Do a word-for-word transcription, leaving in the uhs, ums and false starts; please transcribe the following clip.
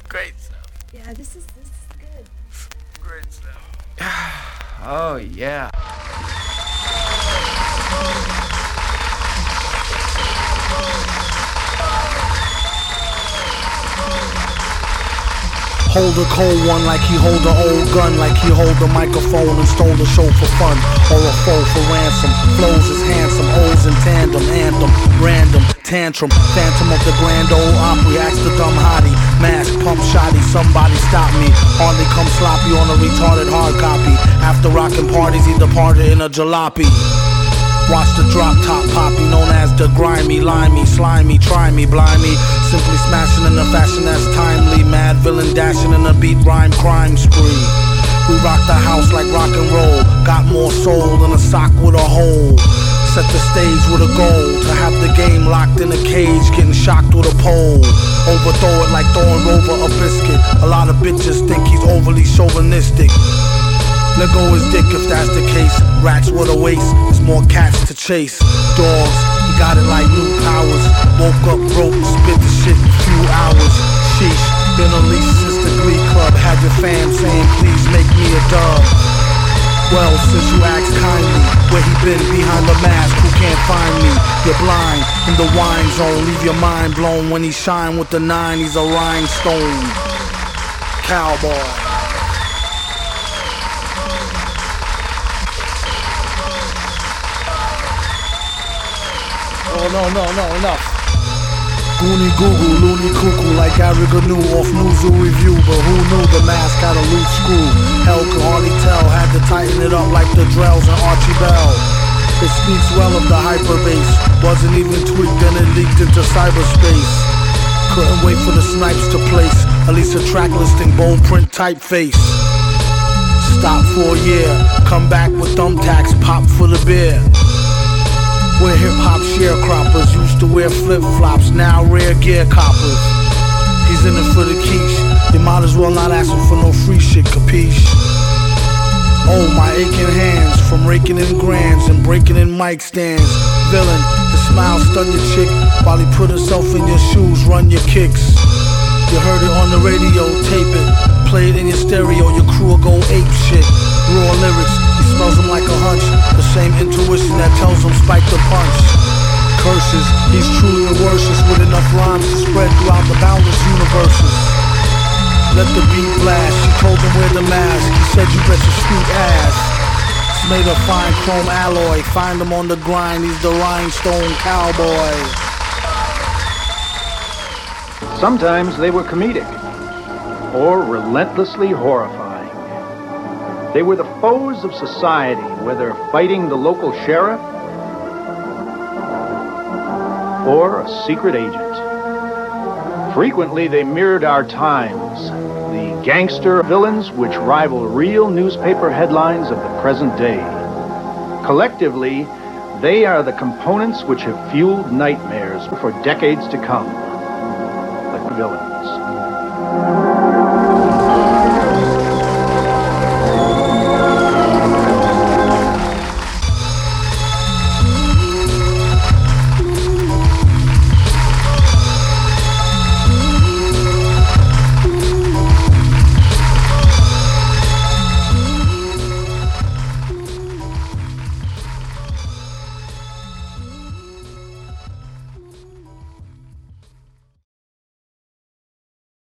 Great stuff. Yeah, this is this is good. Great stuff. Oh yeah. Hold a cold one like he hold a old gun, like he hold a microphone and stole the show for fun, or a foe for ransom. Flows is handsome, O's in tandem, anthem, random, tantrum, phantom of the grand old Opry. Ask the dumb hottie, mask, pump shotty, somebody stop me. Hardly come sloppy on a retarded hard copy. After rockin' parties, he departed in a jalopy. Watch the drop top poppy, known as the grimy, limey, slimy, try me, blimey. Simply smashing in a fashion that's timely. Mad villain dashing in a beat rhyme crime spree. We rock the house like rock and roll. Got more soul than a sock with a hole. Set the stage with a goal to have the game locked in a cage, getting shocked with a pole. Overthrow it like throwing over a biscuit. A lot of bitches think he's overly chauvinistic. Let go his dick if that's the case. Rats with a waist, there's more cats to chase. Dogs, he got it like new powers. Woke up broke, spit the shit in a few hours. Sheesh, been unleashed since the Glee Club. Had your fam saying please make me a dub. Well, since you asked kindly, where he been behind the mask, who can't find me? You're blind, in the wine zone, leave your mind blown. When he shine with the nine, he's a rhinestone cowboy. Oh no, no, no, enough. Goonie goo goo, loony cuckoo, like Arriga knew off Newzoo Review. But who knew the mask had a loose screw? Hell could hardly tell, had to tighten it up like the Drells and Archie Bell. It speaks well of the hyperbase. Wasn't even tweaked and it leaked into cyberspace. Couldn't wait for the snipes to place at least a track listing, bone print typeface. Stop for a year, come back with thumbtacks, pop for the beer. We're hip-hop sharecroppers, used to wear flip-flops, now rare gear coppers. He's in it for the quiche, you might as well not ask him for no free shit, capiche? Oh, my aching hands, from raking in grands and breaking in mic stands. Villain, the smile stun your chick, while he put himself in your shoes, run your kicks. You heard it on the radio, tape it, play it in your stereo, your crew will go ape shit. Raw lyrics, he smells them like a hunch, the same intuition that tells him spike the punch. Curses, he's truly the worstest with enough rhymes to spread throughout the boundless universes. Let the beat blast, she told him wear the mask, he said you bet your sweet ass. It's made of fine chrome alloy, find him on the grind, he's the rhinestone cowboy. Sometimes they were comedic, or relentlessly horrifying. They were the foes of society, whether fighting the local sheriff or a secret agent. Frequently, they mirrored our times, the gangster villains which rival real newspaper headlines of the present day. Collectively, they are the components which have fueled nightmares for decades to come. The villains.